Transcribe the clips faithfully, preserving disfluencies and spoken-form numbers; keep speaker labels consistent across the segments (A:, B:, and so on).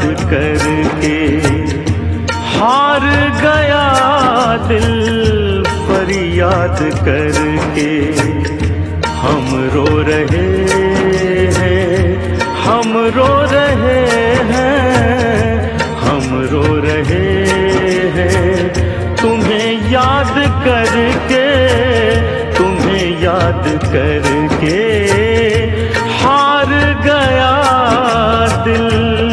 A: करके। हार गया दिल फरियाद करके। हम रो रहे हैं, हम रो रहे हैं, हम रो रहे हैं तुम्हें याद करके, तुम्हें याद करके। हार गया दिल।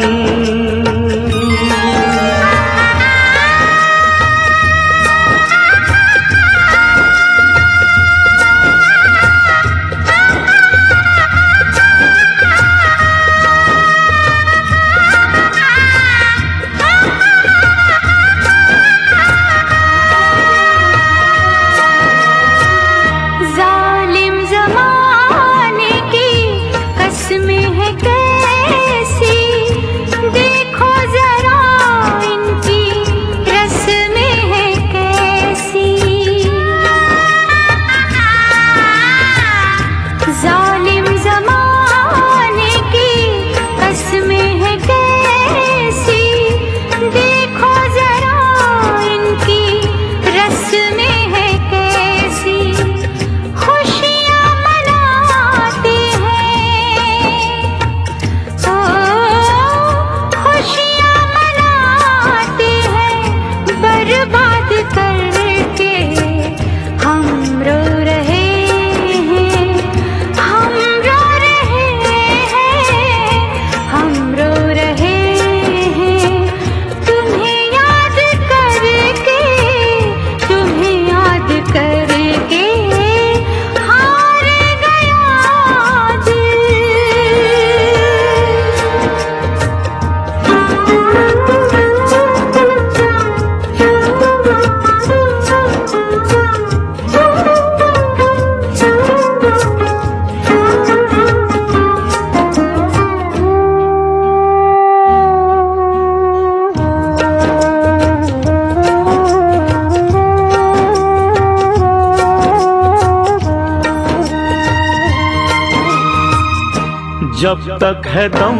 A: जब तक है दम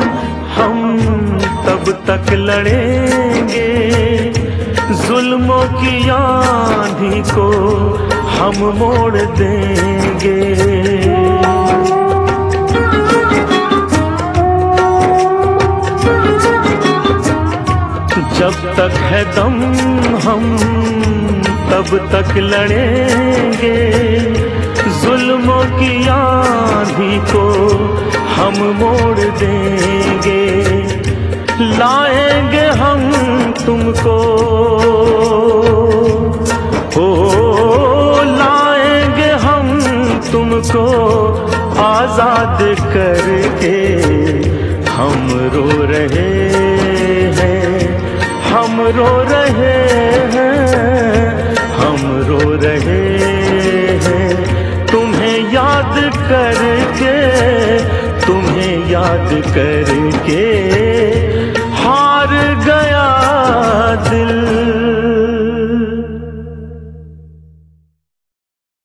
A: हम तब तक लड़ेंगे, जुल्मों की आंधी को हम मोड़ देंगे। जब तक है दम हम तब तक लड़ेंगे, जुल्मों की आंधी को हम मोड़ देंगे। लाएंगे हम तुमको, हो लाएंगे हम तुमको आजाद करके। हम रो रहे हैं, हम रो रहे हैं, हम रो रहे हैं तुम्हें याद करके, तुम्हें याद करके।